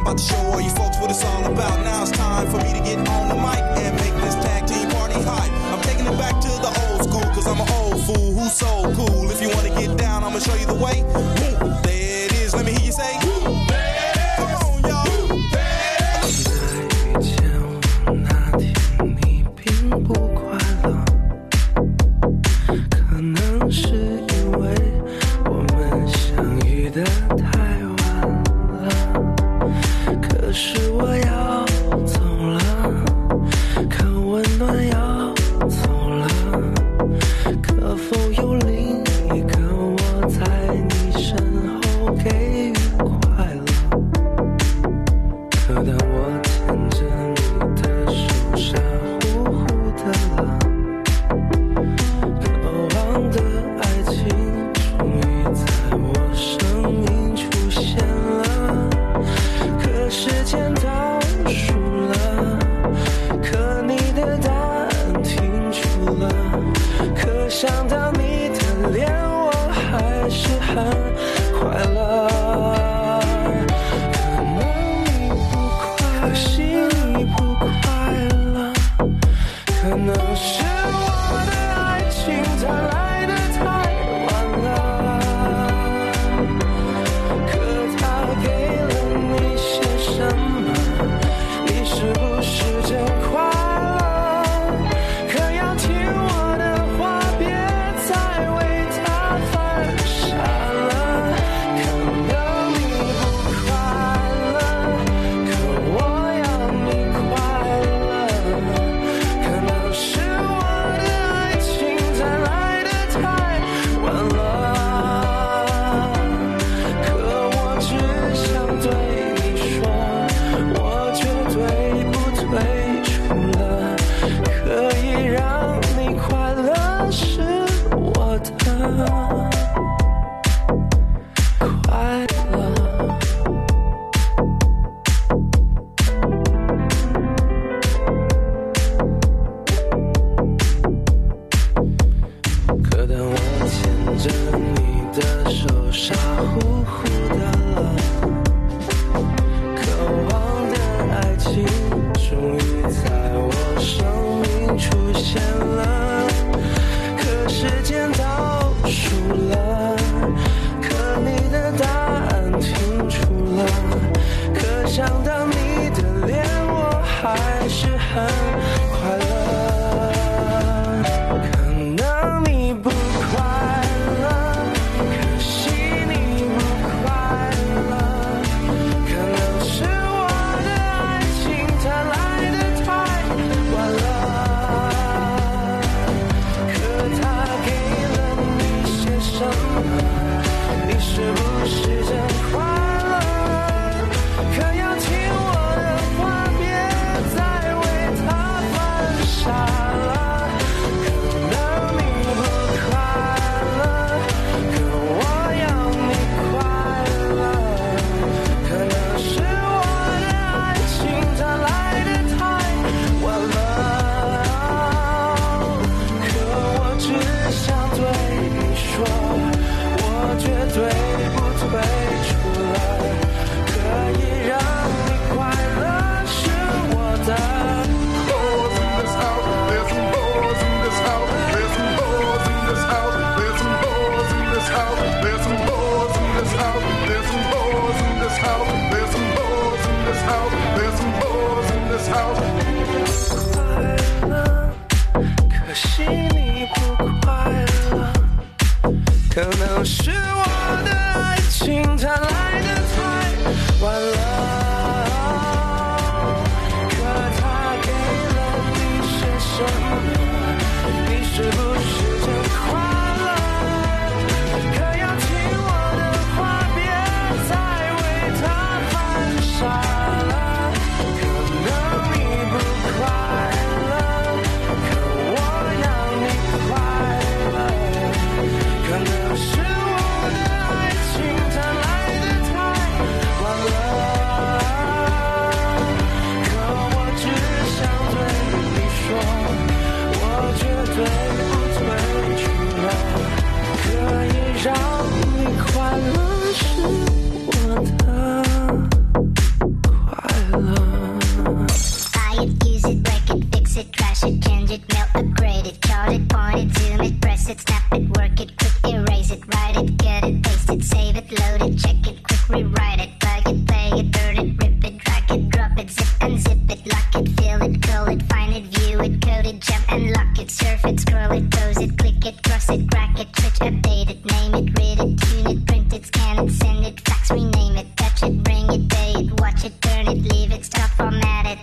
about to show all you folks what it's all about. Now it's time for me to get on the mic and make this tag team party hype. I'm taking it back to the old school, cause I'm an old fool who's so cool. If you wanna get down, I'ma show you the way. There it is, let me hear you say. Come on, y'all. 在遇见我那天，你并不快乐，可能是因为我们相遇的太晚了。可是我要走了，可温暖要走了，可否有另一个我在你身后给予快乐？可当我牵着你的手，傻乎乎的了，渴望的爱情终于在我生命出现了。可时间倒数了，可你的答案停住了，可想到你的脸，我还是很快乐。可惜你不快乐，可能是我的爱情它来得太晚了，可它给了你些什么？你是不是真快乐？可要听我的话，别再为它犯傻了。可能你不快乐，可我要你快乐。可能是我的爱情它来得太晚了，可我只想对你说，我绝对不退出了。可以让你快乐是我的快乐。可当我牵着你的手，傻乎乎的了，渴望的爱情终于在我生命出现了。可时间倒数了，可你的答案停住了，可想到你的脸，我还是很快乐。可能你不快乐，可惜你不快乐，可能是我的爱情它来得太晚了，可它给了你些什么？你是不是真快乐？可要听我的话，别再为它 it, crash it, change it, melt, upgrade it, chart it, point it, zoom it, press it, snap it, work it, quick erase it, write it, get it, paste it, save it, load it, check it, quick rewrite it, plug it, play it, burn it, rip it, drag it, drop it, zip unzip it, lock it, fill it, call it, find it, view it, code it, jump and lock it, surf it, scroll it, pose it, click it, cross it, crack it, switch, update it, name it, read it, tune it, print it, scan it, send it, fax, rename it, touch it, bring it, pay it, watch it, turn it, leave it, stop, format it.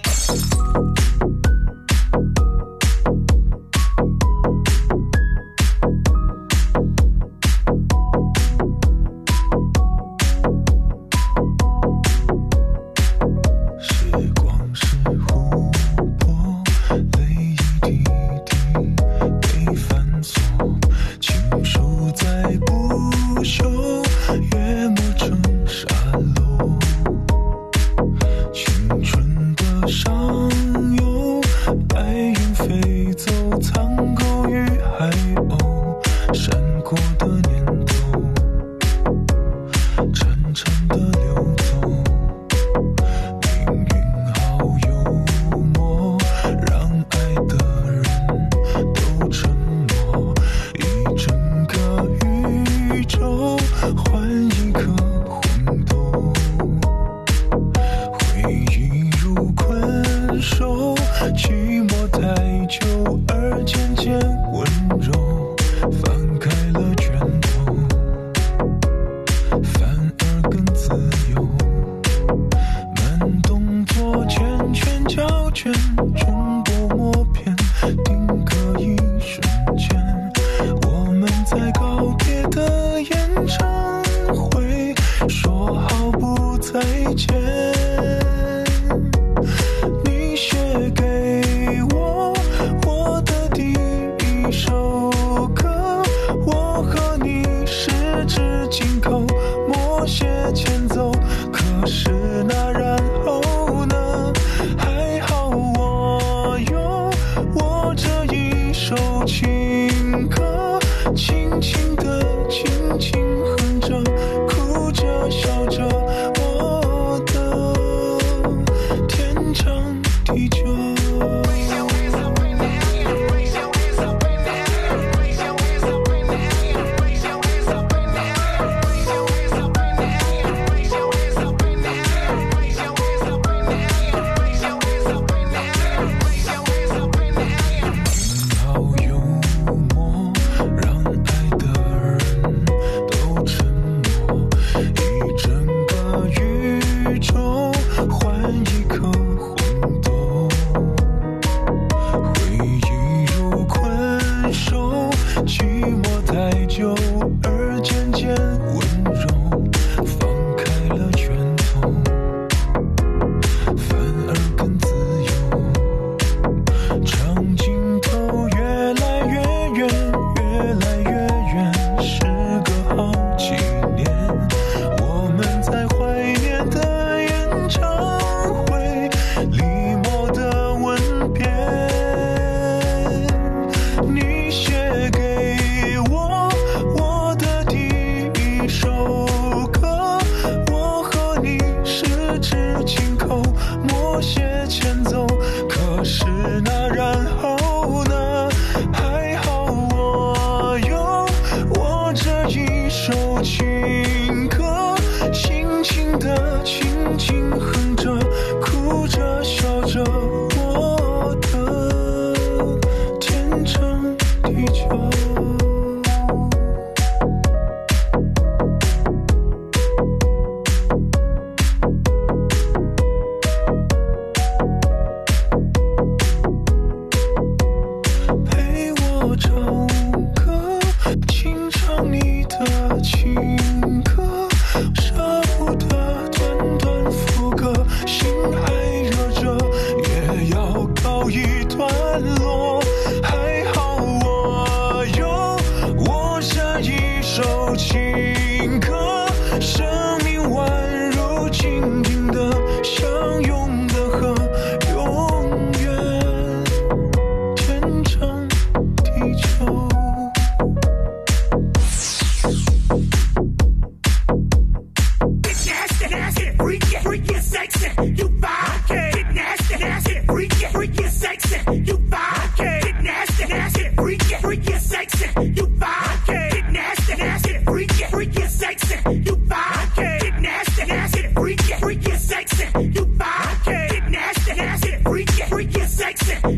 Freaky, sexy, you fine. Get nasty, nasty, freaky, freaky, sexy, you fine.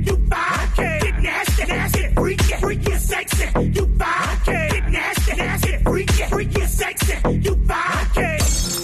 you fine. Okay. Get nasty, nasty, freaky, freaky, sexy, you fine. Okay. Get nasty, nasty, freaky, freaky, sexy, you fine. Okay.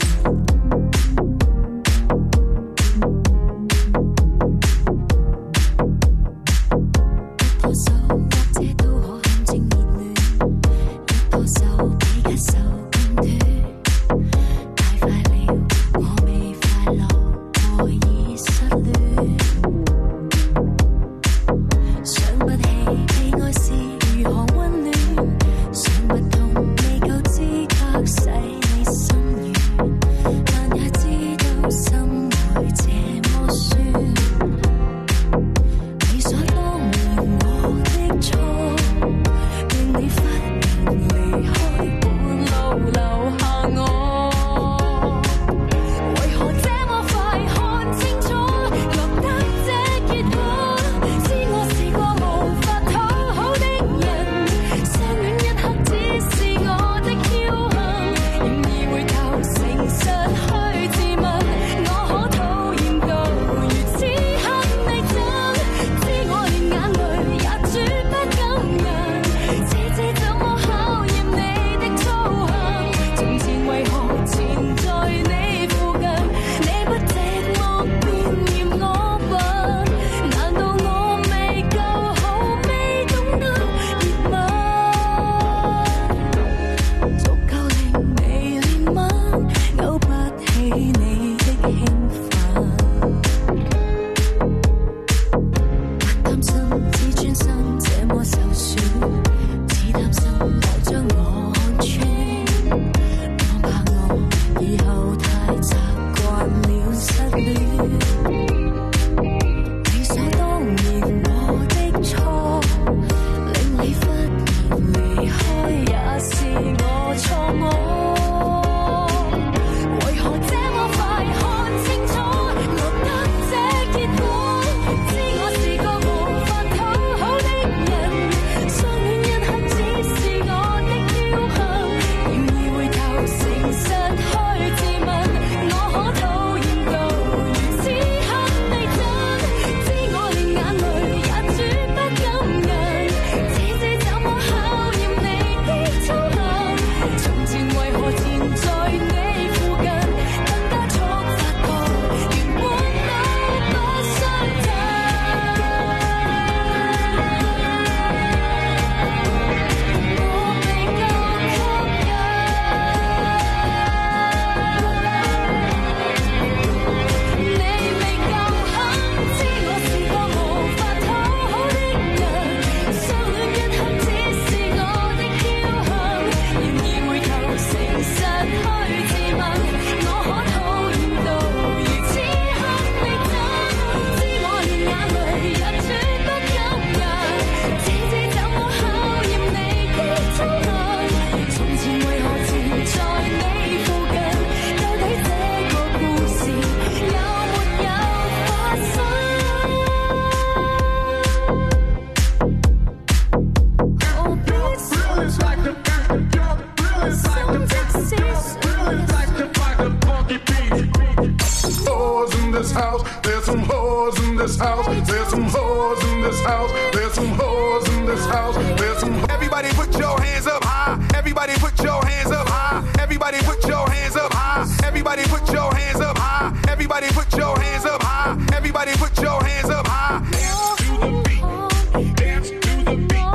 Everybody put your hands up high. Everybody put your hands up high. Everybody put your hands up high. Everybody put your hands up high. Everybody put your hands up high. Everybody put your hands up high. Dance to the beat. Dance to the beat.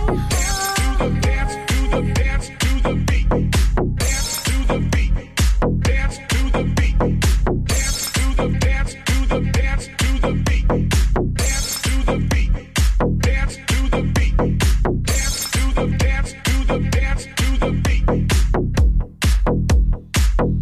Dance to the dance to the beat. Dance to the beat. Dance to the beat. Dance to the beat. Dance to the dance to the dance.